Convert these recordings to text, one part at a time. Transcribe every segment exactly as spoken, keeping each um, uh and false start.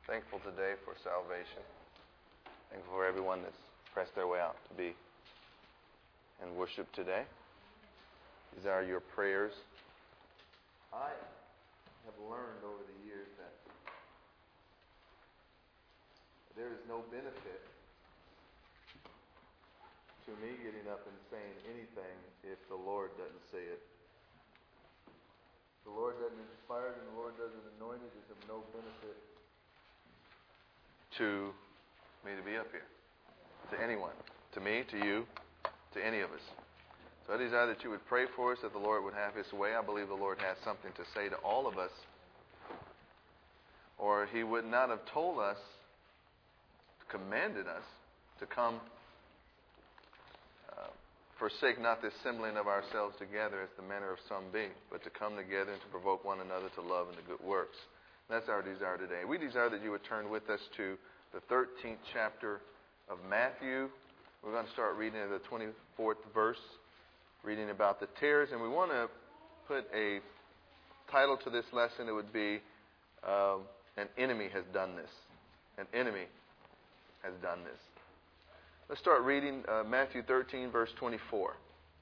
Thankful today for salvation. Thankful for everyone that's pressed their way out to be in worship today. These are your prayers. I have learned over the years that there is no benefit to me getting up and saying anything if the Lord doesn't say it. If the Lord doesn't inspire it and the Lord doesn't anoint it, it's of no benefit to me to be up here. To anyone. To me, to you, to any of us. So I desire that you would pray for us, that the Lord would have His way. I believe the Lord has something to say to all of us, or He would not have told us, commanded us to come, uh, forsake not the assembling of ourselves together as the manner of some be, but to come together and to provoke one another to love and to good works. That's our desire today. We desire that you would turn with us to the thirteenth chapter of Matthew. We're going to start reading the twenty-fourth verse, reading about the tares. And we want to put a title to this lesson. It would be, uh, An Enemy Has Done This. An Enemy Has Done This. Let's start reading uh, Matthew thirteen, verse twenty-four.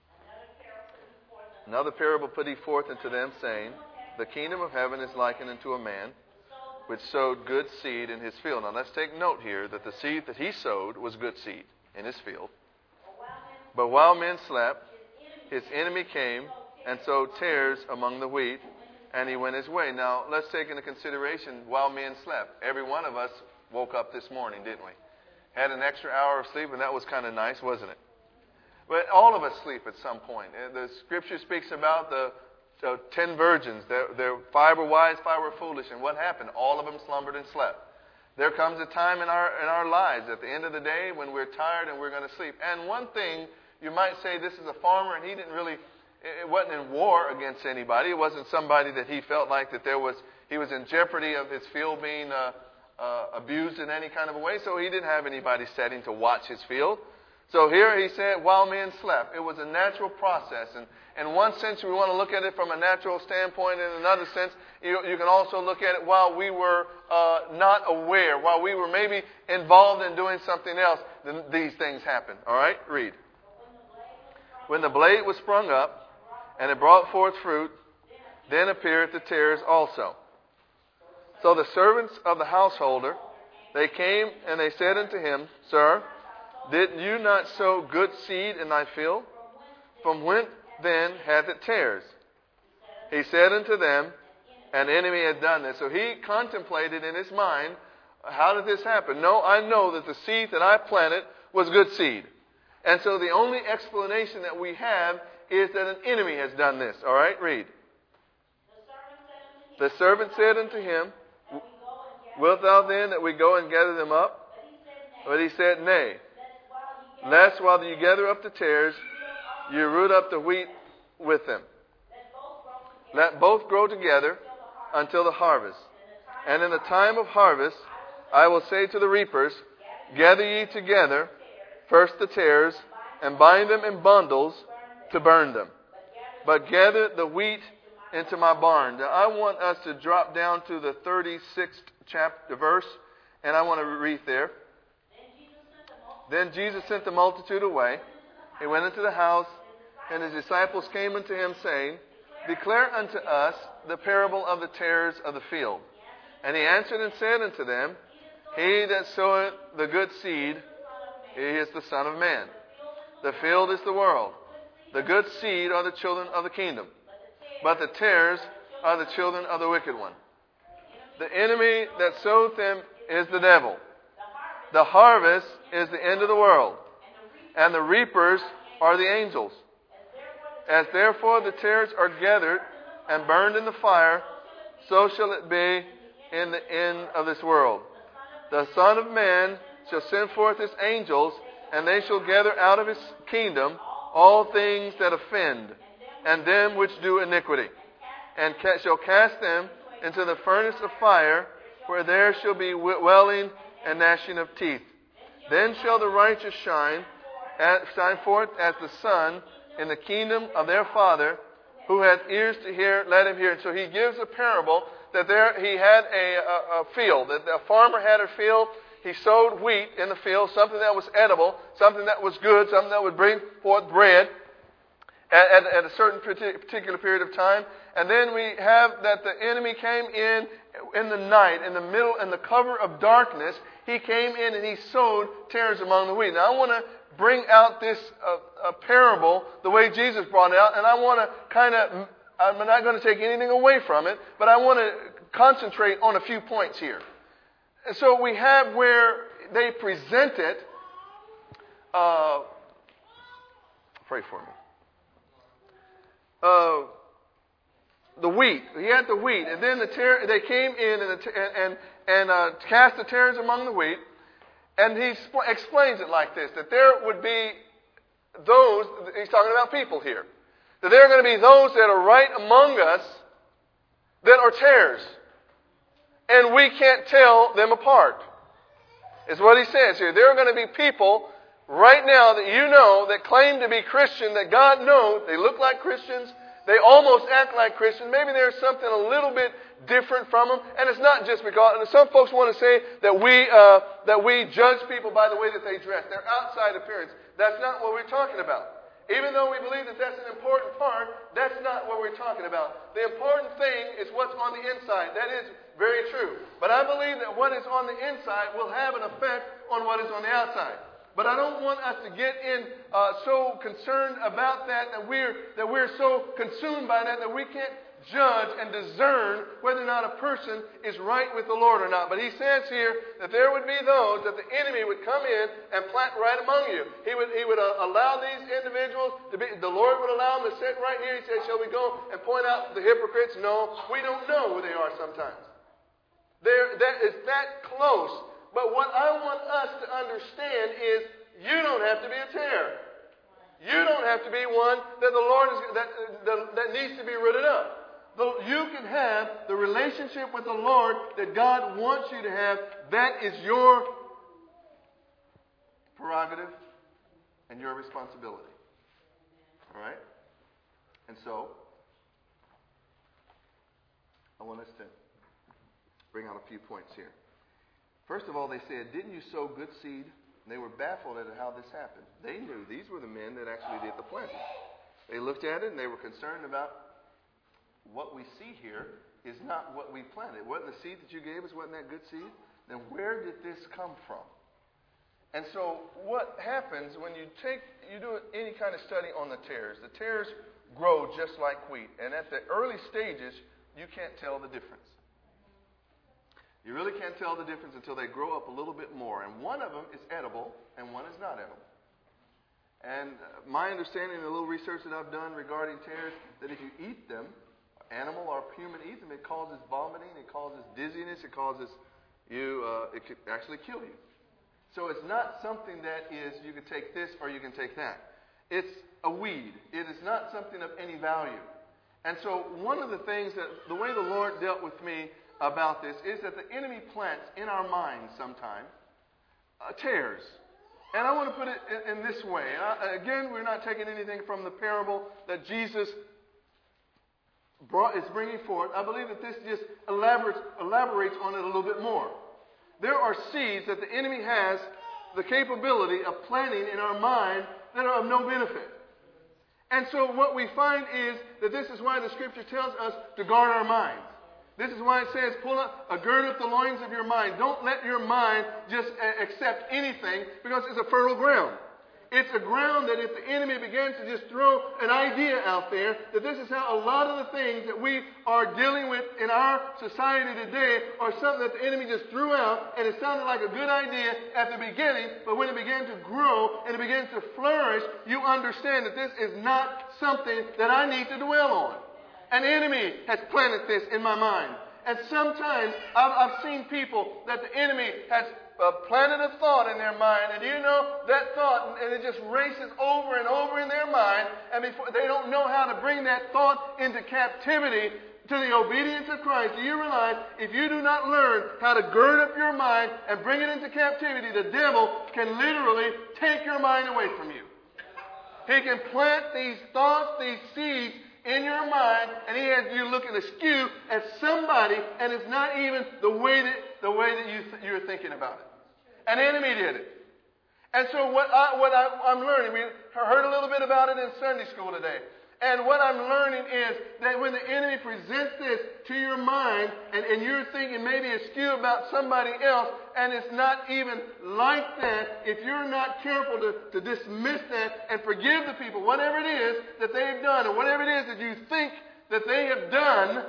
Another parable put he forth unto them, saying, The kingdom of heaven is likened unto a man which sowed good seed in his field. Now let's take note here that the seed that he sowed was good seed in his field. But while men slept, his enemy came and sowed tares among the wheat, and he went his way. Now let's take into consideration while men slept. Every one of us woke up this morning, didn't we? Had an extra hour of sleep, and that was kind of nice, wasn't it? But all of us sleep at some point. The Scripture speaks about the So ten virgins, they're, they're, five were wise, five were foolish. And what happened? All of them slumbered and slept. There comes a time in our in our lives at the end of the day when we're tired and we're going to sleep. And one thing, you might say, this is a farmer and he didn't really, it wasn't in war against anybody. It wasn't somebody that he felt like that there was, he was in jeopardy of his field being uh, uh, abused in any kind of a way. So he didn't have anybody setting to watch his field. So here he said, while men slept. It was a natural process. And in one sense, we want to look at it from a natural standpoint. In another sense, you, you can also look at it while we were uh, not aware, while we were maybe involved in doing something else, then these things happen. All right? Read. When the blade was sprung up, and it brought forth fruit, then appeared the tares also. So the servants of the householder, they came and they said unto him, Sir, did you not sow good seed in thy field? From whence then hath it tares? He said unto them, An enemy had done this. So he contemplated in his mind, how did this happen? No, I know that the seed that I planted was good seed. And so the only explanation that we have is that an enemy has done this. All right, read. The servant said unto him, Wilt thou then that we go and gather them up? But he said, Nay. Lest while you gather up the tares, you root up the wheat with them. Let both grow together until the harvest. And in the time of harvest, I will say to the reapers, Gather ye together first the tares, and bind them in bundles to burn them. But gather the wheat into my barn. Now, I want us to drop down to the thirty-sixth chapter verse, and I want to read there. Then Jesus sent the multitude away. He went into the house, and his disciples came unto him, saying, Declare unto us the parable of the tares of the field. And he answered and said unto them, He that soweth the good seed, he is the Son of Man. The field is the world. The good seed are the children of the kingdom. But the tares are the children of the wicked one. The enemy that soweth them is the devil. The harvest is the end of the world, and the reapers are the angels. As therefore the tares are gathered and burned in the fire, so shall it be in the end of this world. The Son of Man shall send forth his angels, and they shall gather out of his kingdom all things that offend, and them which do iniquity, and ca- shall cast them into the furnace of fire, where there shall be wailing and gnashing of teeth. Then shall the righteous shine, as, shine forth as the sun in the kingdom of their Father. Who hath ears to hear, let him hear. And so he gives a parable that there he had a, a, a field, that a farmer had a field. He sowed wheat in the field, something that was edible, something that was good, something that would bring forth bread at, at, at a certain particular period of time. And then we have that the enemy came in in the night, in the middle, in the cover of darkness. He came in and he sowed tares among the wheat. Now I want to bring out this uh, a parable the way Jesus brought it out, and I want to kind of, I'm not going to take anything away from it, but I want to concentrate on a few points here. And so we have where they presented, uh, pray for me, uh, the wheat. He had the wheat, and then the tare, they came in and the, and and uh, cast the tares among the wheat. And he sp- explains it like this, that there would be those, he's talking about people here, that there are going to be those that are right among us that are tares. And we can't tell them apart, is what he says here. There are going to be people right now that you know that claim to be Christian, that God knows, they look like Christians, they almost act like Christians. Maybe there's something a little bit different from them. And it's not just because, and some folks want to say that we uh, that we judge people by the way that they dress, their outside appearance. That's not what we're talking about. Even though we believe that that's an important part, that's not what we're talking about. The important thing is what's on the inside. That is very true. But I believe that what is on the inside will have an effect on what is on the outside. But I don't want us to get in uh, so concerned about that that we're that we're so consumed by that that we can't judge and discern whether or not a person is right with the Lord or not. But he says here that there would be those that the enemy would come in and plant right among you. He would he would uh, allow these individuals to be. The Lord would allow them to sit right here. He says, "Shall we go and point out the hypocrites?" No, we don't know who they are sometimes. They're, that is that close. But what I want us to understand is you don't have to be a tare. You don't have to be one that the Lord is that that, that needs to be rooted up. You can have the relationship with the Lord that God wants you to have. That is your prerogative and your responsibility. All right? And so, I want us to bring out a few points here. First of all, they said, "Didn't you sow good seed?" And they were baffled at how this happened. They knew these were the men that actually did the planting. They looked at it and they were concerned about what we see here is not what we planted. Wasn't the seed that you gave us, wasn't that good seed? Then where did this come from? And so what happens when you take, you do any kind of study on the tares, the tares grow just like wheat. And at the early stages, you can't tell the difference. You really can't tell the difference until they grow up a little bit more. And one of them is edible and one is not edible. And my understanding, the little research that I've done regarding tares, that if you eat them, animal or human eat them, it causes vomiting, it causes dizziness, it causes you, uh, it could actually kill you. So it's not something that is, you can take this or you can take that. It's a weed. It is not something of any value. And so one of the things that, the way the Lord dealt with me about this is that the enemy plants in our minds sometimes uh, tares. And I want to put it in, in this way. I, again, we're not taking anything from the parable that Jesus brought, is bringing forth. I believe that this just elaborates, elaborates on it a little bit more. There are seeds that the enemy has the capability of planting in our mind that are of no benefit. And so what we find is that this is why the Scripture tells us to guard our minds. This is why it says, pull up, uh, gird up the loins of your mind. Don't let your mind just uh, accept anything, because it's a fertile ground. It's a ground that if the enemy begins to just throw an idea out there, that this is how a lot of the things that we are dealing with in our society today are something that the enemy just threw out, and it sounded like a good idea at the beginning, but when it began to grow and it begins to flourish, you understand that this is not something that I need to dwell on. An enemy has planted this in my mind. And sometimes I've, I've seen people that the enemy has uh, planted a thought in their mind, and you know that thought, and it just races over and over in their mind, and before, they don't know how to bring that thought into captivity to the obedience of Christ. Do you realize if you do not learn how to gird up your mind and bring it into captivity, the devil can literally take your mind away from you. He can plant these thoughts, these seeds in your mind, and he has you looking askew at somebody, and it's not even the way that the way that you th- you're thinking about it. An enemy did it. And so what, I, what I, I'm learning, we heard a little bit about it in Sunday school today. And what I'm learning is that when the enemy presents this to your mind, and, and you're thinking maybe askew about somebody else, and it's not even like that, if you're not careful to, to dismiss that and forgive the people, whatever it is that they've done, or whatever it is that you think that they have done,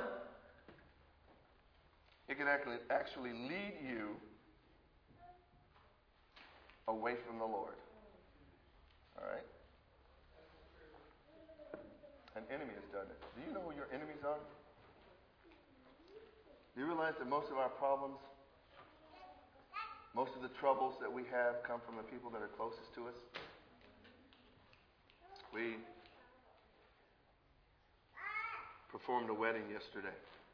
it can actually, actually lead you away from the Lord. All right? An enemy has done it. Do you know who your enemies are? Do you realize that most of our problems, most of the troubles that we have come from the people that are closest to us? We performed a wedding yesterday.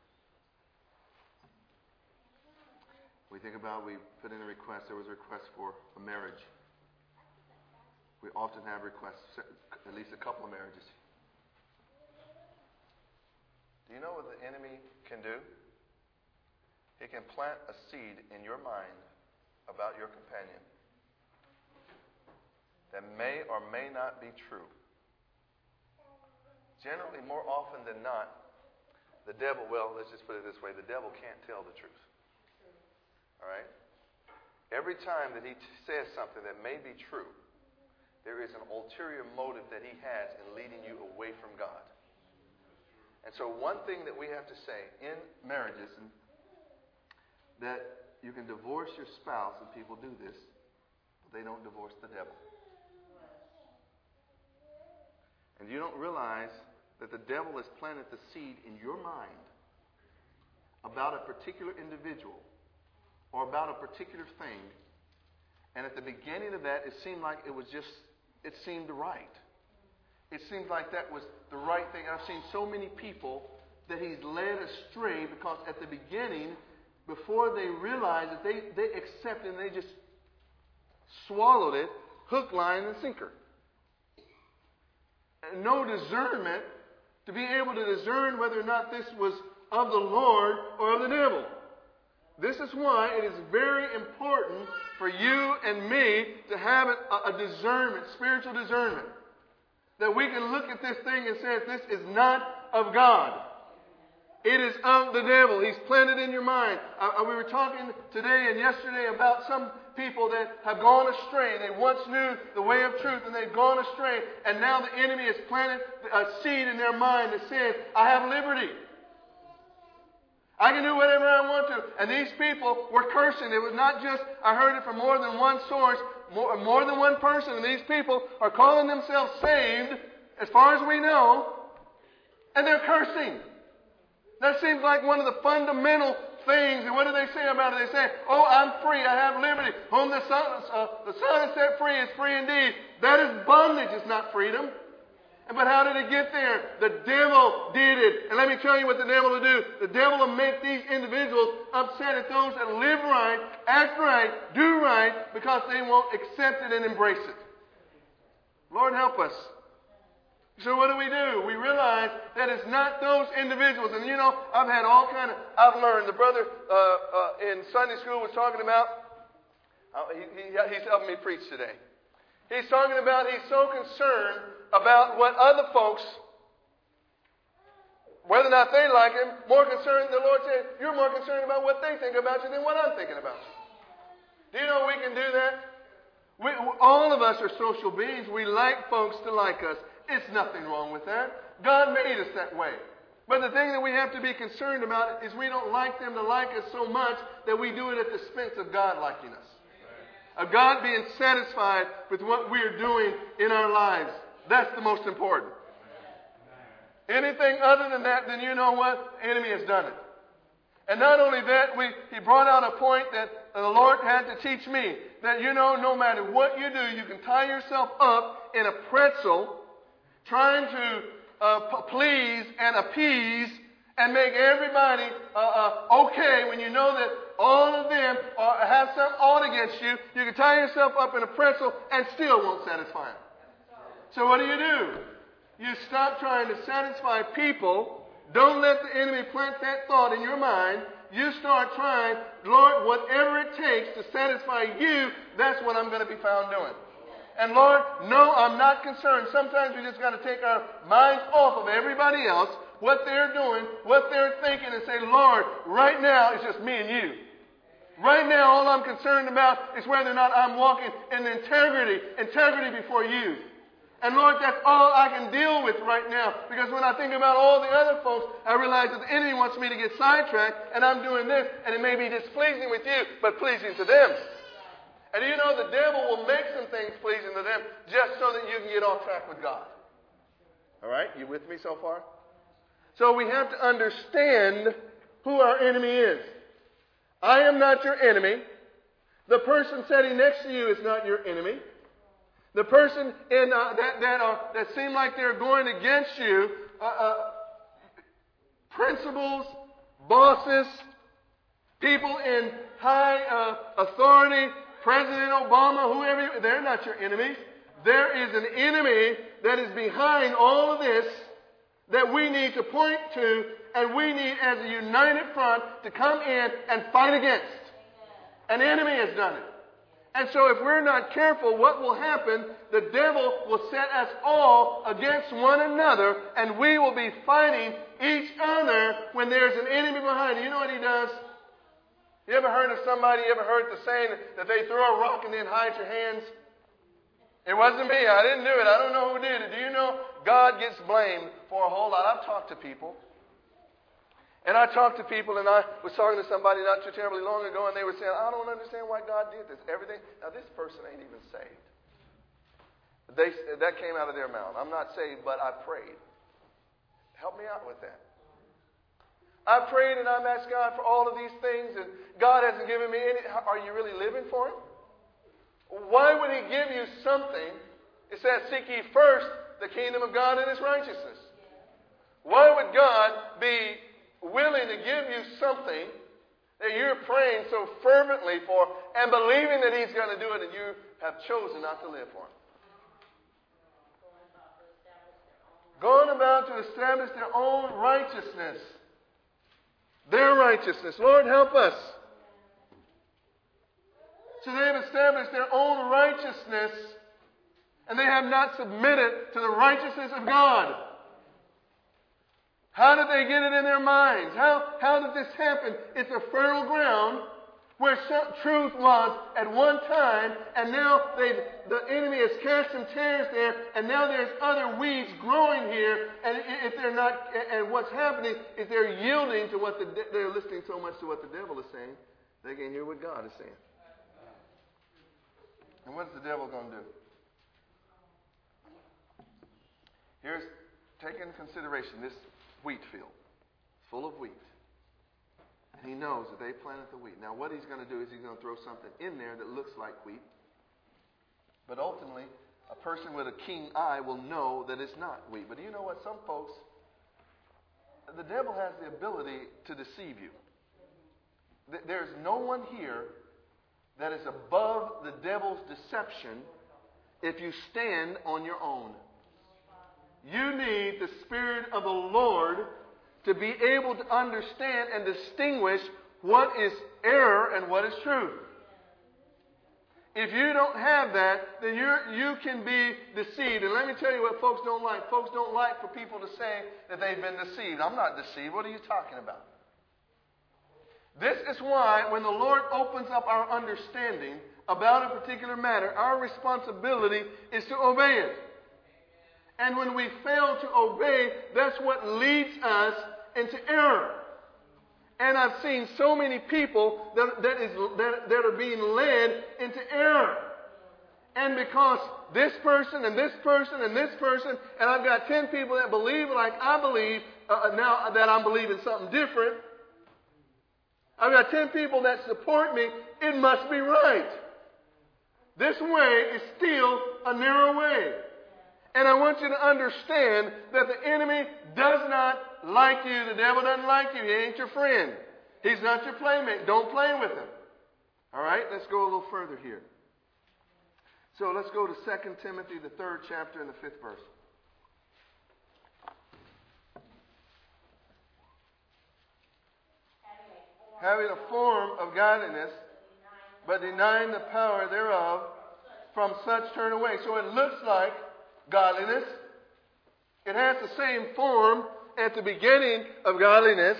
We think about, we put in a request, there was a request for a marriage. We often have requests, at least a couple of marriages. Do you know what the enemy can do? He can plant a seed in your mind about your companion that may or may not be true. Generally, more often than not, the devil, well, let's just put it this way, the devil can't tell the truth. All right? Every time that he t- says something that may be true, there is an ulterior motive that he has in leading you away from God. And so one thing that we have to say in marriages, and that you can divorce your spouse, and people do this, but they don't divorce the devil. And you don't realize that the devil has planted the seed in your mind about a particular individual or about a particular thing. And at the beginning of that, it seemed like it was just, it seemed right. It seemed like that was the right thing. I've seen so many people that he's led astray because at the beginning, before they realized that they, they accepted and they just swallowed it, hook, line, and sinker. And no discernment to be able to discern whether or not this was of the Lord or of the devil. This is why it is very important for you and me to have a, a discernment, spiritual discernment. That we can look at this thing and say, this is not of God. It is of the devil. He's planted in your mind. Uh, we were talking today and yesterday about some people that have gone astray. They once knew the way of truth and they've gone astray. And now the enemy has planted a seed in their mind that says, I have liberty. I can do whatever I want to. And these people were cursing. It was not just, I heard it from more than one source, more, more than one person. And these people are calling themselves saved, as far as we know, and they're cursing. That seems like one of the fundamental things. And what do they say about it? They say, oh, I'm free. I have liberty. Whom the Son, uh, the Son has set free is free indeed. That is bondage. It's not freedom. But how did it get there? The devil did it. And let me tell you what the devil will do. The devil will make these individuals upset at those that live right, act right, do right, because they won't accept it and embrace it. Lord help us. So what do we do? We realize that it's not those individuals. And you know, I've had all kind of, I've learned. The brother uh, uh, in Sunday school was talking about, uh, he, he, he's helping me preach today. He's talking about he's so concerned about what other folks, whether or not they like him, more concerned, the Lord said, you're more concerned about what they think about you than what I'm thinking about you. Do you know we can do that? We, all of us are social beings. We like folks to like us. It's nothing wrong with that. God made us that way. But the thing that we have to be concerned about is we don't like them to like us so much that we do it at the expense of God liking us. Of God being satisfied with what we're doing in our lives. That's the most important. Anything other than that, then you know what? The enemy has done it. And not only that, we, he brought out a point that the Lord had to teach me. That, you know, no matter what you do, you can tie yourself up in a pretzel trying to uh, p- please and appease and make everybody uh, uh, okay when you know that all of them are, have some ought against you. You can tie yourself up in a pretzel and still won't satisfy them. So what do you do? You stop trying to satisfy people. Don't let the enemy plant that thought in your mind. You start trying, Lord, whatever it takes to satisfy you, that's what I'm going to be found doing. And Lord, no, I'm not concerned. Sometimes we just got to take our minds off of everybody else, what they're doing, what they're thinking, and say, Lord, right now it's just me and you. Right now all I'm concerned about is whether or not I'm walking in integrity, integrity before you. And Lord, that's all I can deal with right now. Because when I think about all the other folks, I realize that the enemy wants me to get sidetracked, and I'm doing this, and it may be displeasing with you, but pleasing to them. And you know the devil will make some things pleasing to them just so that you can get off track with God. All right? You with me so far? So we have to understand who our enemy is. I am not your enemy. The person sitting next to you is not your enemy. The person in uh, that that are that seem like they're going against you, uh, uh, principals, bosses, people in high uh, authority, President Obama, whoever, they're not your enemies. There is an enemy that is behind all of this that we need to point to, and we need, as a united front, to come in and fight against. An enemy has done it. And so if we're not careful, what will happen? The devil will set us all against one another, and we will be fighting each other when there's an enemy behind you. You know what he does? You ever heard of somebody, you ever heard the saying that they throw a rock and then hide your hands? It wasn't me. I didn't do it. I don't know who did it. Do you know God gets blamed for a whole lot? I've talked to people. And I talked to people, and I was talking to somebody not too terribly long ago, and they were saying, I don't understand why God did this. Everything. Now, this person ain't even saved. They, that came out of their mouth. I'm not saved, but I prayed. Help me out with that. I prayed, and I've asked God for all of these things, and God hasn't given me any. Are you really living for Him? Why would He give you something? It says, seek ye first the kingdom of God and His righteousness. Why would God be willing to give you something that you're praying so fervently for and believing that He's going to do it, and you have chosen not to live for Him? Going about to establish their own righteousness. Their righteousness. Lord, help us. So they have established their own righteousness, and they have not submitted to the righteousness of God. How did they get it in their minds? How, how did this happen? It's a fertile ground where some truth was at one time, and now they've, the enemy has cast some tares there, and now there's other weeds growing here, and if they're not, and what's happening is they're yielding to what the, they're listening so much to what the devil is saying, they can't hear what God is saying. And what's the devil going to do? Here's, take into consideration this wheat field. It's full of wheat. And he knows that they planted the wheat. Now what he's going to do is he's going to throw something in there that looks like wheat. But ultimately, a person with a keen eye will know that it's not wheat. But do you know what? Some folks, the devil has the ability to deceive you. There's no one here that is above the devil's deception if you stand on your own. You need the Spirit of the Lord to be able to understand and distinguish what is error and what is truth. If you don't have that, then you're, you can be deceived. And let me tell you what folks don't like. Folks don't like for people to say that they've been deceived. I'm not deceived. What are you talking about? This is why when the Lord opens up our understanding about a particular matter, our responsibility is to obey it. And when we fail to obey, that's what leads us into error. And I've seen so many people that, that, is, that, that are being led into error. And because this person and this person and this person, and I've got ten people that believe like I believe, uh, now that I'm believing something different. I've got ten people that support me. It must be right. This way is still a narrow way. And I want you to understand that the enemy does not like you. The devil doesn't like you. He ain't your friend. He's not your playmate. Don't play with him. All right, let's go a little further here. So let's go to Second Timothy, the third chapter and the fifth verse. having a form of godliness, but denying the power thereof, from such turn away. So it looks like godliness. It has the same form at the beginning of godliness,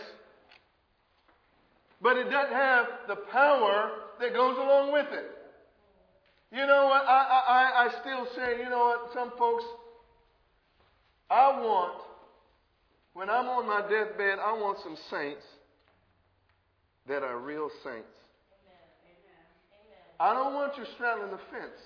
but it doesn't have the power that goes along with it. You know what? I, I, I still say, you know what? Some folks, I want, when I'm on my deathbed, I want some saints that are real saints. I don't want you straddling the fence.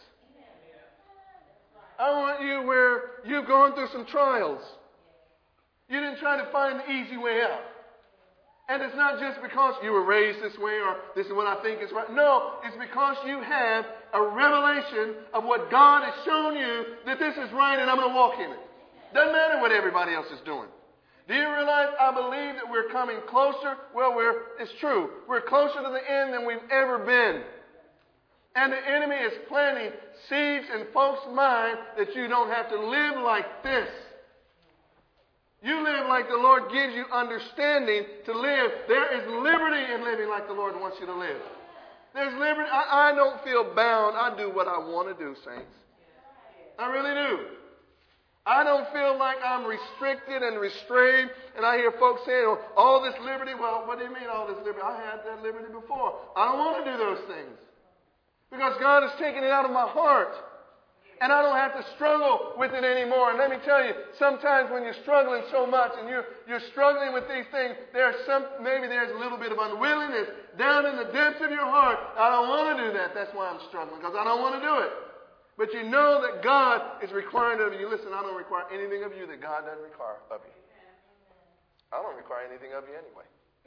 I want you where you've gone through some trials. You didn't try to find the easy way out. And it's not just because you were raised this way or this is what I think is right. No, it's because you have a revelation of what God has shown you that this is right and I'm going to walk in it. Doesn't matter what everybody else is doing. Do you realize I believe that we're coming closer? Well, we're, it's true. We're closer to the end than we've ever been. And the enemy is planting seeds in folks' mind that you don't have to live like this. You live like the Lord gives you understanding to live. There is liberty in living like the Lord wants you to live. There's liberty. I, I don't feel bound. I do what I want to do, saints. I really do. I don't feel like I'm restricted and restrained. And I hear folks saying, oh, all this liberty. Well, what do you mean all this liberty? I had that liberty before. I don't want to do those things. Because God has taken it out of my heart. And I don't have to struggle with it anymore. And let me tell you, sometimes when you're struggling so much and you're, you're struggling with these things, there's some, maybe there's a little bit of unwillingness down in the depths of your heart. I don't want to do that. That's why I'm struggling, because I don't want to do it. But you know that God is requiring of you. Listen, I don't require anything of you that God doesn't require of you. I don't require anything of you anyway.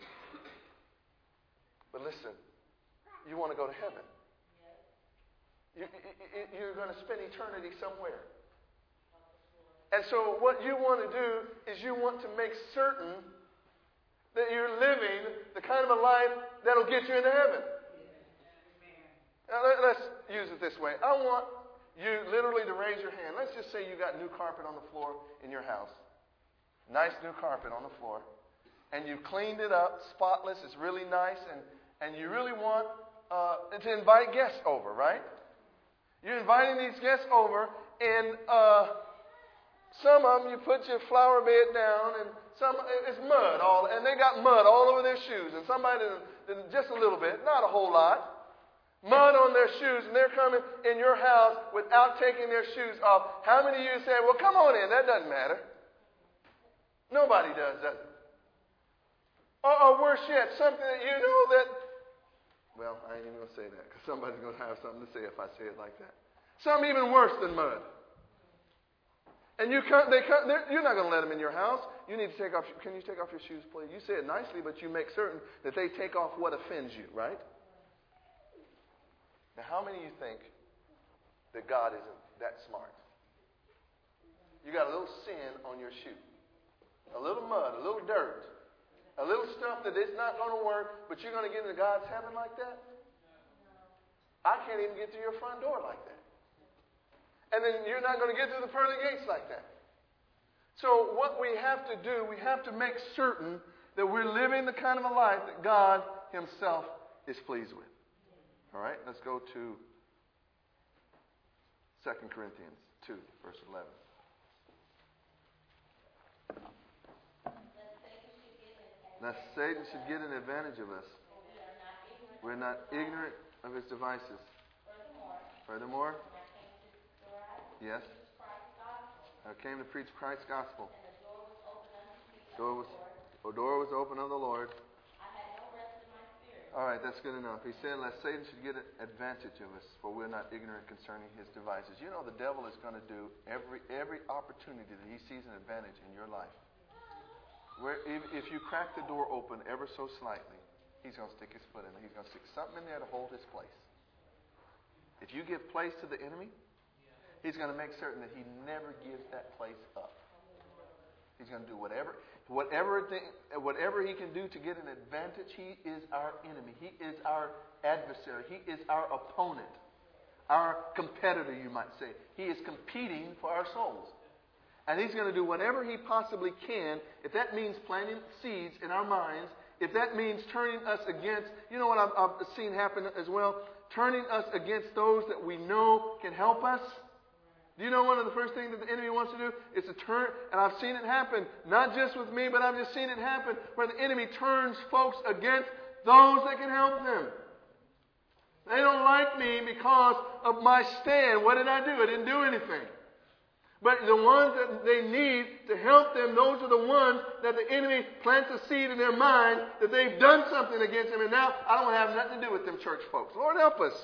But listen, you want to go to heaven. You, you, you're going to spend eternity somewhere. And so what you want to do is you want to make certain that you're living the kind of a life that'll get you into heaven. Now, let, let's use it this way. I want you literally to raise your hand. Let's just say you got new carpet on the floor in your house. Nice new carpet on the floor. And you cleaned it up, spotless. It's really nice. And, and you really want uh, to invite guests over, right? You're inviting these guests over, and uh, some of them you put your flower bed down, and some it's mud all, and they got mud all over their shoes, and somebody just a little bit, not a whole lot, mud on their shoes, and they're coming in your house without taking their shoes off. How many of you say, "Well, come on in"? That doesn't matter. Nobody does, does it? Or, or worse yet, something that you know that. Well, I ain't even going to say that because somebody's going to have something to say if I say it like that. Something even worse than mud. And you come, they come, you're not going to let them in your house. You need to take off. Can you take off your shoes, please? You say it nicely, but you make certain that they take off what offends you, right? Now, how many of you think that God isn't that smart? You got a little sin on your shoe, a little mud, a little dirt. A little stuff that it's not going to work, but you're going to get into God's heaven like that? I can't even get through your front door like that. And then you're not going to get through the pearly gates like that. So what we have to do, we have to make certain that we're living the kind of a life that God Himself is pleased with. All right, let's go to Second Corinthians two, verse eleven. Now Satan should get an advantage of us. We're not ignorant of his devices. Furthermore, yes, I came to preach Christ's gospel. Door was, the door was open of the Lord. All right, that's good enough. He said, lest Satan should get an advantage of us, for we're not ignorant concerning his devices. You know the devil is going to do every every opportunity that he sees an advantage in your life. Where if, if you crack the door open ever so slightly, he's going to stick his foot in there. He's going to stick something in there to hold his place. If you give place to the enemy, he's going to make certain that he never gives that place up. He's going to do whatever, whatever, thing, whatever he can do to get an advantage. He is our enemy. He is our adversary. He is our opponent, our competitor, you might say. He is competing for our souls. And he's going to do whatever he possibly can. If that means planting seeds in our minds, if that means turning us against, you know what I've, I've seen happen as well? Turning us against those that we know can help us. Do you know one of the first things that the enemy wants to do is to turn, and I've seen it happen, not just with me, but I've just seen it happen, where the enemy turns folks against those that can help them. They don't like me because of my stand. What did I do? I didn't do anything. But the ones that they need to help them, those are the ones that the enemy plants a seed in their mind that they've done something against them, and now I don't have nothing to do with them church folks. Lord, help us.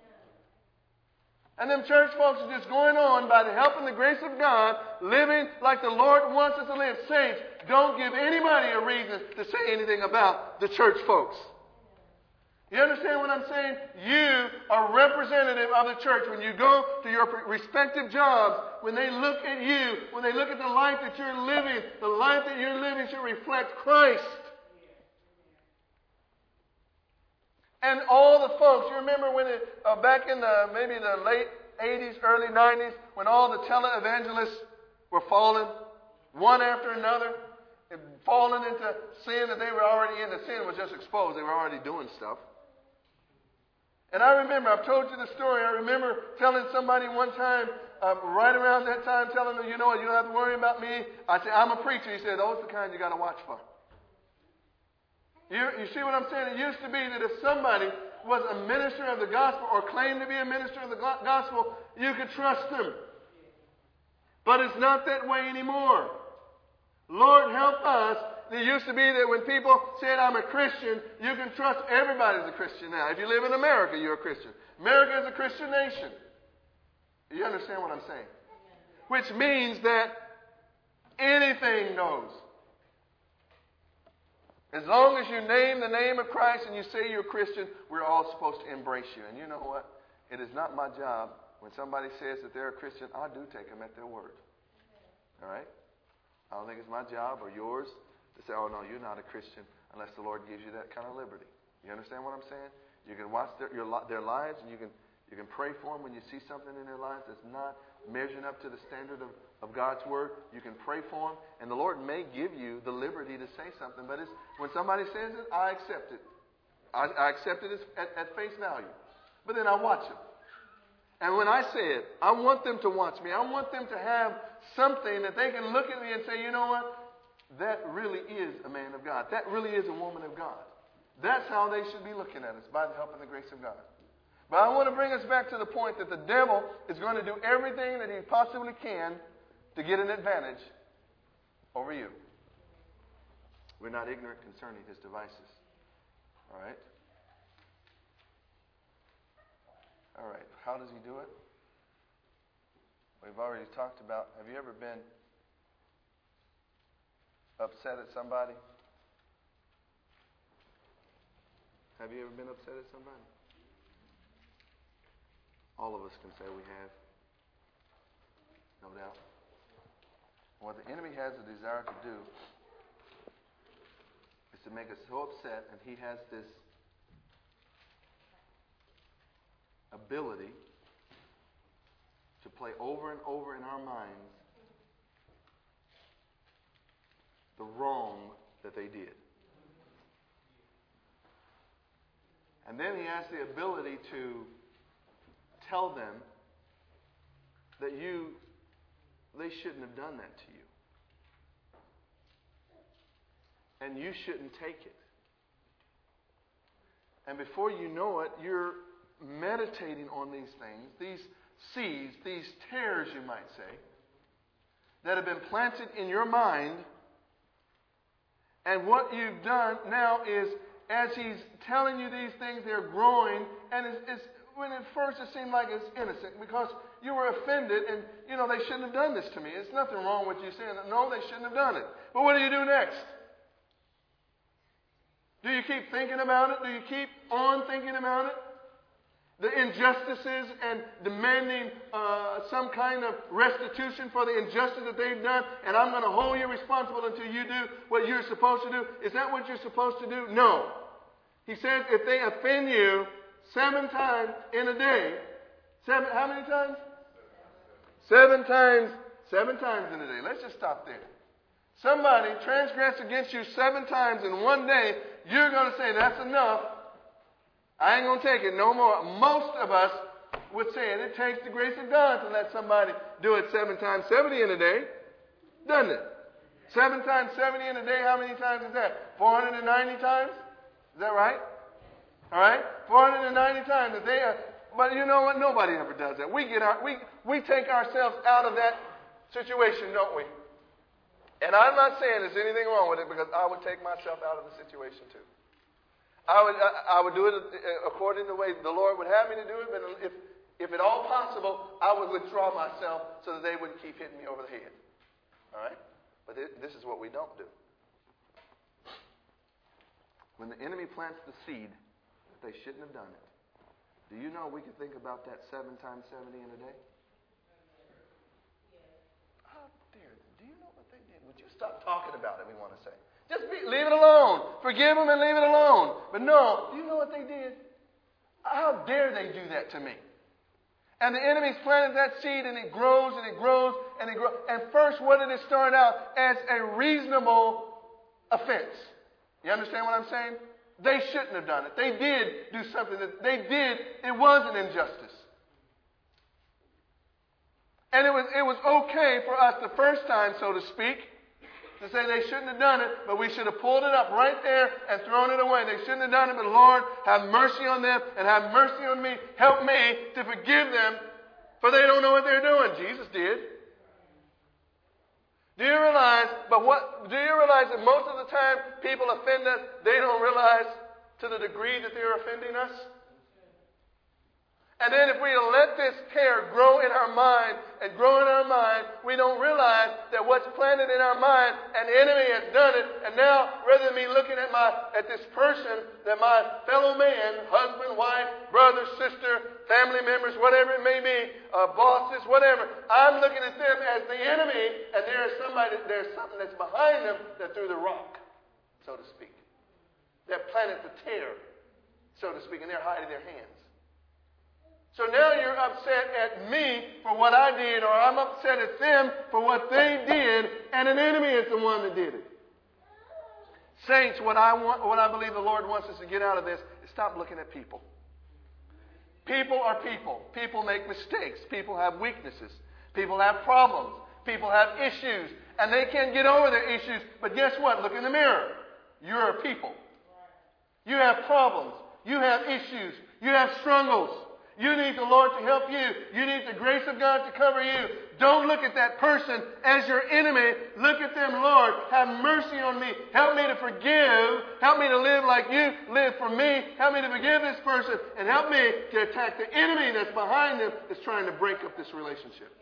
And them church folks are just going on by the help and the grace of God, living like the Lord wants us to live. Saints, don't give anybody a reason to say anything about the church folks. You understand what I'm saying? You are representative of the church. When you go to your respective jobs, when they look at you, when they look at the life that you're living, the life that you're living should reflect Christ. And all the folks, you remember when it, uh, back in the maybe the late eighties, early nineties, when all the televangelists were falling, one after another, and falling into sin that they were already in. The sin was just exposed. They were already doing stuff. And I remember, I've told you the story, I remember telling somebody one time, uh, right around that time, telling them, you know what, you don't have to worry about me. I said, I'm a preacher. He said, those are the kind you got to watch for. You, you see what I'm saying? It used to be that if somebody was a minister of the gospel or claimed to be a minister of the gospel, you could trust them. But it's not that way anymore. Lord, help us. It used to be that when people said, I'm a Christian, you can trust everybody's a Christian now. If you live in America, you're a Christian. America is a Christian nation. You understand what I'm saying? Which means that anything goes. As long as you name the name of Christ and you say you're a Christian, we're all supposed to embrace you. And you know what? It is not my job. When somebody says that they're a Christian, I do take them at their word. All right? I don't think it's my job or yours to say, oh, no, you're not a Christian unless the Lord gives you that kind of liberty. You understand what I'm saying? You can watch their, your, their lives and you can, you can pray for them when you see something in their lives that's not measuring up to the standard of, of God's Word. You can pray for them, and the Lord may give you the liberty to say something, but it's, when somebody says it, I accept it. I, I accept it as, at, at face value. But then I watch them. And when I say it, I want them to watch me. I want them to have something that they can look at me and say, you know what? That really is a man of God. That really is a woman of God. That's how they should be looking at us, by the help and the grace of God. But I want to bring us back to the point that the devil is going to do everything that he possibly can to get an advantage over you. We're not ignorant concerning his devices. All right? All right. How does he do it? We've already talked about, have you ever been upset at somebody? Have you ever been upset at somebody? All of us can say we have. No doubt. What the enemy has a desire to do is to make us so upset, and he has this ability to play over and over in our minds the wrong that they did. And then he has the ability to tell them that you, they shouldn't have done that to you. And you shouldn't take it. And before you know it, you're meditating on these things, these seeds, these tares, you might say, that have been planted in your mind. And what you've done now is, as he's telling you these things, they're growing. And it's, it's when at first it seemed like it's innocent because you were offended and, you know, they shouldn't have done this to me. There's nothing wrong with you saying that. No, they shouldn't have done it. But what do you do next? Do you keep thinking about it? Do you keep on thinking about it? The injustices and demanding uh, some kind of restitution for the injustice that they've done, and I'm going to hold you responsible until you do what you're supposed to do. Is that what you're supposed to do? No. He says if they offend you seven times in a day, seven, how many times? Seven times, seven times in a day. Let's just stop there. somebody transgress against you seven times in one day, you're going to say, that's enough. I ain't going to take it no more. Most of us would say it. It takes the grace of God to let somebody do it seven times seventy in a day. Doesn't it? Seven times seventy in a day, how many times is that? four hundred ninety times? Is that right? All right? four hundred ninety times a day. But you know what? Nobody ever does that. We get our, we, we take ourselves out of that situation, don't we? And I'm not saying there's anything wrong with it, because I would take myself out of the situation too. I would I, I would do it according to the way the Lord would have me to do it, but if, if at all possible, I would withdraw myself so that they wouldn't keep hitting me over the head. All right? But this is what we don't do. When the enemy plants the seed that they shouldn't have done it, do you know we can think about that seven times seventy in a day? Oh, dear. Do you know what they did? Would you stop talking about it, we want to say. Just be, leave it alone. Forgive them and leave it alone. But no, do you know what they did? How dare they do that to me? And the enemy's planted that seed, and it grows and it grows and it grows. And first, what did it start out? As a reasonable offense. You understand what I'm saying? They shouldn't have done it. They did do something that they did. It was an injustice. And it was, it was okay for us the first time, so to speak, to say they shouldn't have done it, but we should have pulled it up right there and thrown it away. They shouldn't have done it, but Lord, have mercy on them and have mercy on me. Help me to forgive them, for they don't know what they're doing. Jesus did. Do you realize, but what, do you realize that most of the time people offend us, they don't realize to the degree that they're offending us? And then if we let this tear grow in our mind and grow in our mind, we don't realize that what's planted in our mind, an enemy has done it. And now, rather than me looking at my at this person, that my fellow man, husband, wife, brother, sister, family members, whatever it may be, uh, bosses, whatever, I'm looking at them as the enemy, and there is somebody, there's something that's behind them that threw the rock, so to speak, that planted the tear, so to speak, and they're hiding their hands. So now you're upset at me for what I did, or I'm upset at them for what they did, and an enemy is the one that did it. Saints, what I want, what I believe the Lord wants us to get out of this is stop looking at people. People are people. People make mistakes. People have weaknesses. People have problems. People have issues, and they can't get over their issues. But guess what? Look in the mirror. You're a people. You have problems. You have issues. You have struggles. You need the Lord to help you. You need the grace of God to cover you. Don't look at that person as your enemy. Look at them, Lord. Have mercy on me. Help me to forgive. Help me to live like you live for me. Help me to forgive this person. And help me to attack the enemy that's behind them that's trying to break up this relationship.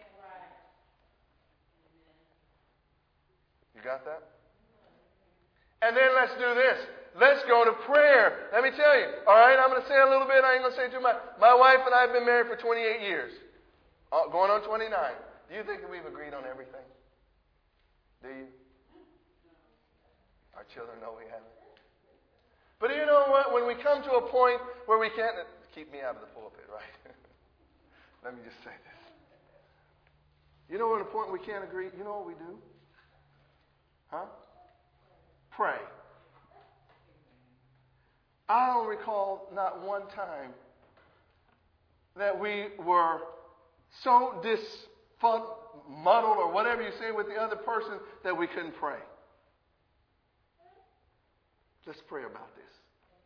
You got that? And then let's do this. Let's go to prayer. Let me tell you. All right, I'm going to say a little bit. I ain't going to say too much. My wife and I have been married for twenty-eight years. Uh, going on twenty-nine. Do you think that we've agreed on everything? Do you? Our children know we haven't. But you know what? When we come to a point where we can't... Keep me out of the pulpit, right? Let me just say this. You know what? At a point we can't agree, you know what we do? Huh? Pray. I don't recall not one time that we were so dismuddled or whatever you say with the other person that we couldn't pray. Let's pray about this.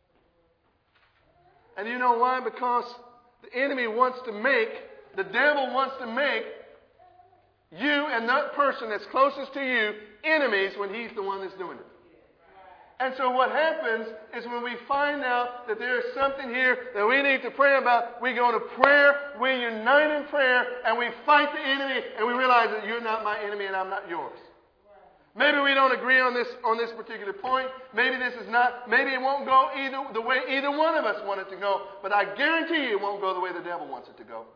And you know why? Because the enemy wants to make, the devil wants to make you and that person that's closest to you enemies when he's the one that's doing it. And so what happens is when we find out that there is something here that we need to pray about, we go to prayer, we unite in prayer, and we fight the enemy, and we realize that you're not my enemy and I'm not yours. Maybe we don't agree on this on this particular point. Maybe this is not, maybe it won't go either the way either one of us want it to go, but I guarantee you it won't go the way the devil wants it to go.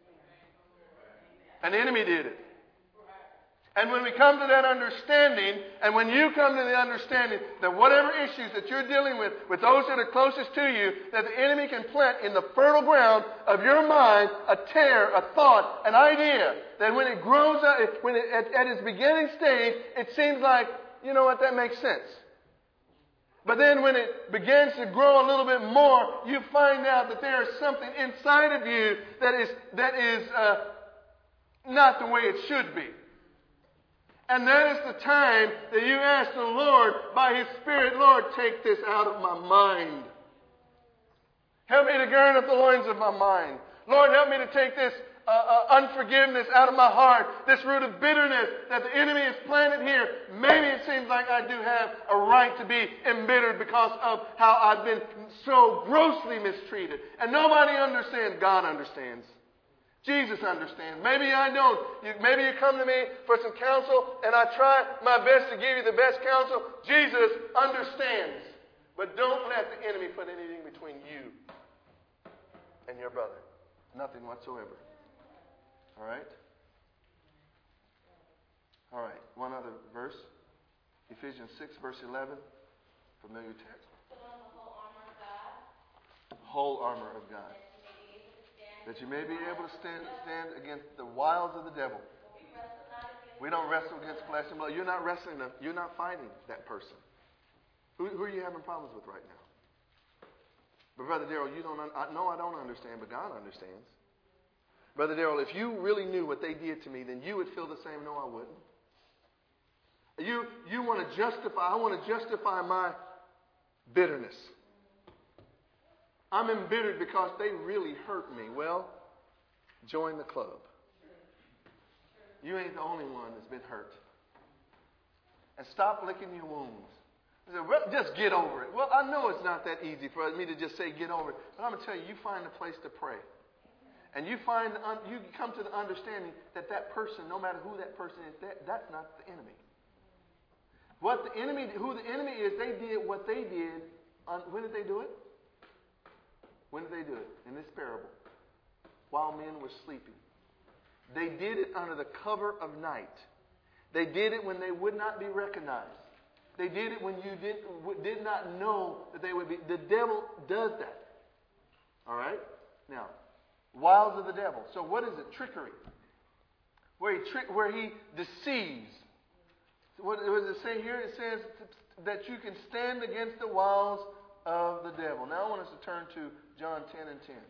An enemy did it. And when we come to that understanding, and when you come to the understanding that whatever issues that you're dealing with, with those that are closest to you, that the enemy can plant in the fertile ground of your mind a tear, a thought, an idea, that when it grows up, when it, at, at its beginning stage, it seems like you know what, that makes sense. But then when it begins to grow a little bit more, you find out that there is something inside of you that is, that is uh, not the way it should be. And that is the time that you ask the Lord by His Spirit, Lord, take this out of my mind. Help me to gird up the loins of my mind. Lord, help me to take this uh, uh, unforgiveness out of my heart, this root of bitterness that the enemy has planted here. Maybe it seems like I do have a right to be embittered because of how I've been so grossly mistreated. And nobody understands. God understands. Jesus understands. Maybe I don't. You, maybe you come to me for some counsel, and I try my best to give you the best counsel. Jesus understands. But don't let the enemy put anything between you and your brother. Nothing whatsoever. All right? All right. One other verse. Ephesians six, verse eleven. Familiar text. Put on the whole armor of God. Whole armor of God. That you may be able to stand, stand against the wiles of the devil. We don't wrestle against flesh and blood. You're not wrestling them. You're not fighting that person. Who, who are you having problems with right now? But Brother Darrell, you don't. I know I don't understand, but God understands. Brother Darrell, if you really knew what they did to me, then you would feel the same. No, I wouldn't. You you want to justify. I want to justify my bitterness. I'm embittered because they really hurt me. Well, join the club. You ain't the only one that's been hurt. And stop licking your wounds. Just get over it. Well, I know it's not that easy for me to just say get over it. But I'm going to tell you, you find a place to pray. And you find, you come to the understanding that that person, no matter who that person is, that, that's not the enemy. What the enemy, who the enemy is, they did what they did. On, when did they do it? When did they do it? In this parable. While men were sleeping. They did it under the cover of night. They did it when they would not be recognized. They did it when you did, did not know that they would be. The devil does that. All right? Now, wiles of the devil. So what is it? Trickery. Where he, trick, where he deceives. What does it say here? It says that you can stand against the wiles of the devil. Now I want us to turn to John ten and ten.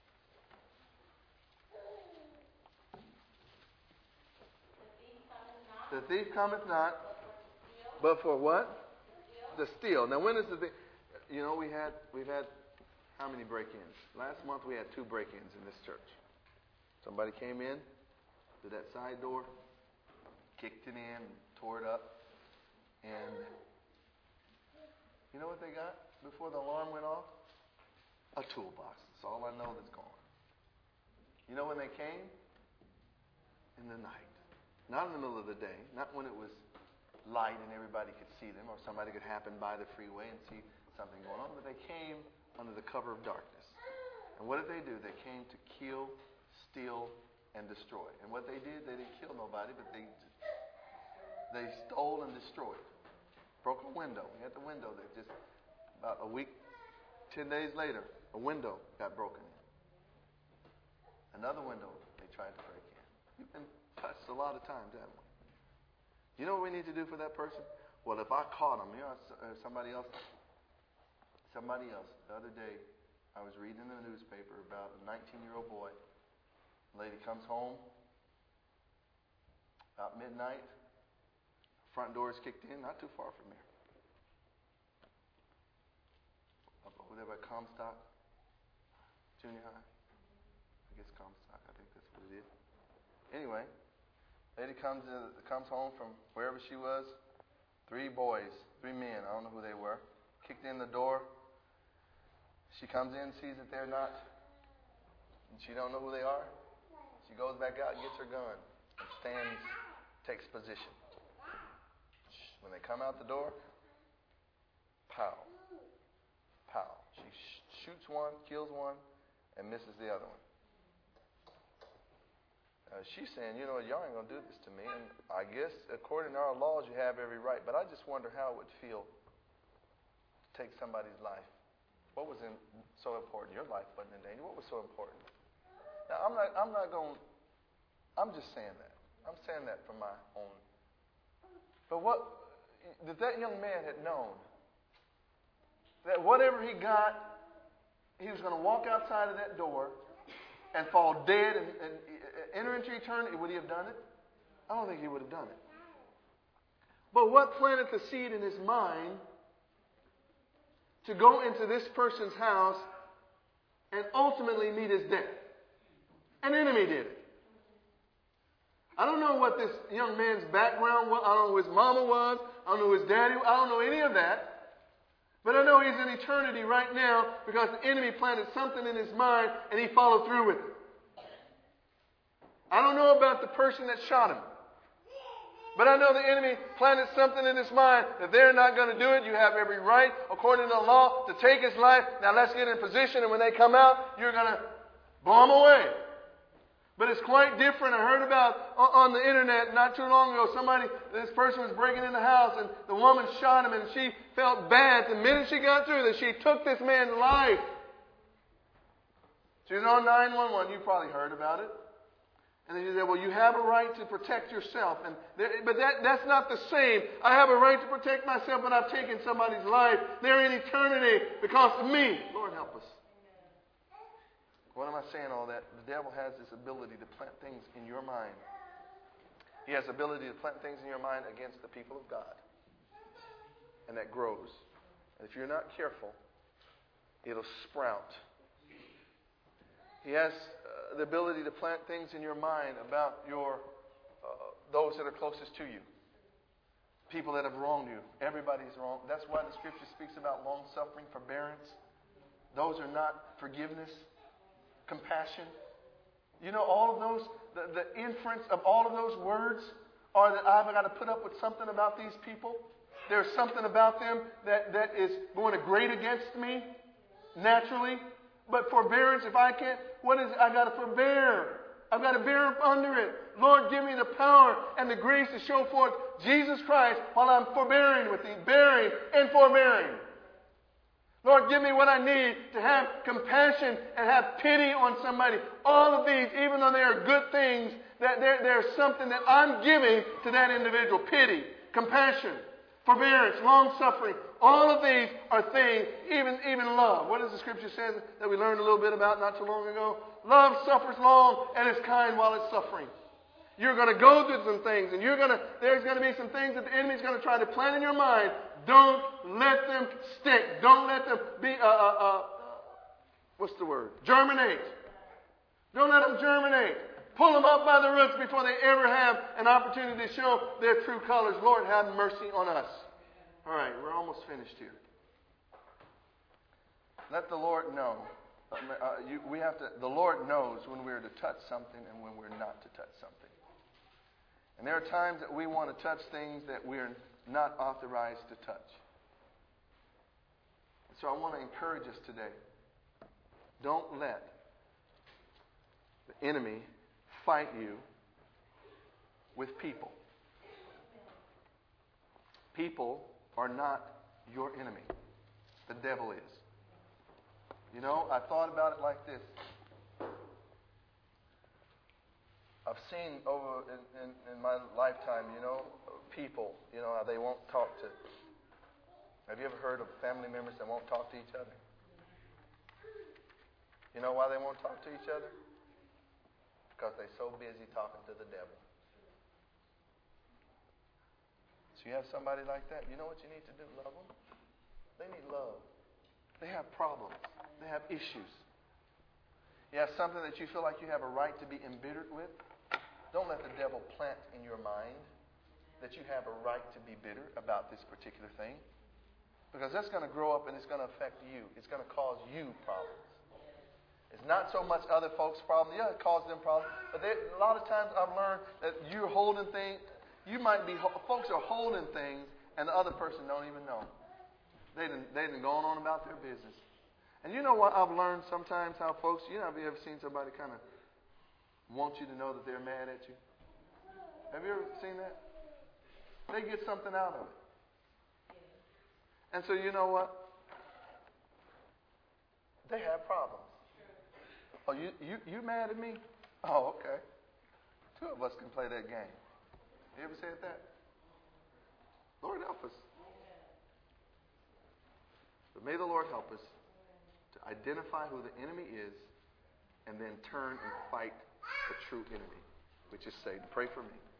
The thief cometh not, but for what? To steal. Now when is the thing? You know, we had we've had how many break-ins? Last month we had two break-ins in this church. Somebody came in to that side door, kicked it in, tore it up, and you know what they got before the alarm went off? A toolbox. That's all I know that's gone. You know when they came? In the night. Not in the middle of the day. Not when it was light and everybody could see them, or somebody could happen by the freeway and see something going on. But they came under the cover of darkness. And what did they do? They came to kill, steal, and destroy. And what they did, they didn't kill nobody, but they they stole and destroyed. Broke a window. We had the window there. Just about a week, ten days later, a window got broken in. Another window they tried to break in. You've been touched a lot of times, haven't we? You know what we need to do for that person? Well, if I caught them, you know, somebody else, somebody else, the other day, I was reading in the newspaper about a nineteen-year-old boy. A lady comes home about midnight. Front door is kicked in, not too far from here. Up over there by Comstock Junior High. I guess Comstock, I think that's what it is. Anyway, lady comes in, comes home from wherever she was. Three boys, three men, I don't know who they were, kicked in the door. She comes in, sees that they're not, and she don't know who they are. She goes back out and gets her gun, and stands, takes position. When they come out the door, pow, pow. She sh- shoots one, kills one, and misses the other one. Uh, she's saying, you know, y'all ain't going to do this to me. And I guess, according to our laws, you have every right. But I just wonder how it would feel to take somebody's life. What was in, so important? Your life wasn't in danger. What was so important? Now, I'm not, I'm not going, I'm just saying that. I'm saying that from my own. But what, that that young man had known that whatever he got, he was going to walk outside of that door and fall dead and, and enter into eternity. Would he have done it? I don't think he would have done it. But what planted the seed in his mind to go into this person's house and ultimately meet his death? An enemy did it. I don't know what this young man's background was. I don't know who his mama was. I don't know who his daddy was. I don't know any of that. But I know he's in eternity right now because the enemy planted something in his mind and he followed through with it. I don't know about the person that shot him. But I know the enemy planted something in his mind that they're not going to do it. You have every right, according to the law, to take his life. Now let's get in position, and when they come out, you're going to blow them away. But it's quite different. I heard about on the internet not too long ago, somebody, this person was breaking in the house and the woman shot him and she felt bad. The minute she got through that, she took this man's life. She was on nine one one. You probably heard about it. And then you said, well, you have a right to protect yourself. And there, but that, that's not the same. I have a right to protect myself, but I've taken somebody's life. They're in eternity because of me. Lord, help us. What am I saying all that? The devil has this ability to plant things in your mind. He has the ability to plant things in your mind against the people of God. And that grows. And if you're not careful, it'll sprout. He has uh, the ability to plant things in your mind about your uh, those that are closest to you. People that have wronged you. Everybody's wrong. That's why the Scripture speaks about long-suffering, forbearance. Those are not forgiveness. Compassion. You know, all of those, the, the inference of all of those words are that I've got to put up with something about these people. There's something about them that, that is going to grate against me naturally. But forbearance, if I can't, what is it? I've got to forbear. I've got to bear up under it. Lord, give me the power and the grace to show forth Jesus Christ while I'm forbearing with thee, bearing and forbearing. Lord, give me what I need to have compassion and have pity on somebody. All of these, even though they are good things, that there's something that I'm giving to that individual. Pity, compassion, forbearance, long-suffering. All of these are things, even, even love. What does the Scripture say that we learned a little bit about not too long ago? Love suffers long and is kind while it's suffering. You're going to go through some things, and you're going to, there's going to be some things that the enemy's going to try to plant in your mind. Don't let them stick. Don't let them be, uh, uh, uh, what's the word? Germinate. Don't let them germinate. Pull them up by the roots before they ever have an opportunity to show their true colors. Lord, have mercy on us. All right, we're almost finished here. Let the Lord know. Uh, you, we have to. The Lord knows when we're to touch something and when we're not to touch something. And there are times that we want to touch things that we're not authorized to touch. So I want to encourage us today. Don't let the enemy fight you with people. People are not your enemy. The devil is. You know, I thought about it like this. I've seen over in, in, in my lifetime, you know, people, you know, how they won't talk to. Have you ever heard of family members that won't talk to each other? You know why they won't talk to each other? Because they're so busy talking to the devil. So you have somebody like that, you know what you need to do? Love them. They need love. They have problems. They have issues. You have something that you feel like you have a right to be embittered with. Don't let the devil plant in your mind that you have a right to be bitter about this particular thing. Because that's going to grow up and it's going to affect you. It's going to cause you problems. It's not so much other folks' problems. Yeah, it causes them problems. But they, a lot of times I've learned that you're holding things. You might be, folks are holding things and the other person don't even know. They done, they done gone on about their business. And you know what I've learned sometimes how folks, you know, have you ever seen somebody kind of want you to know that they're mad at you? Have you ever seen that? They get something out of it. And so you know what? They have problems. Oh, you, you, you mad at me? Oh, okay. Two of us can play that game. You ever said that? Lord, help us. But may the Lord help us to identify who the enemy is and then turn and fight the true enemy, which is Satan. Pray for me.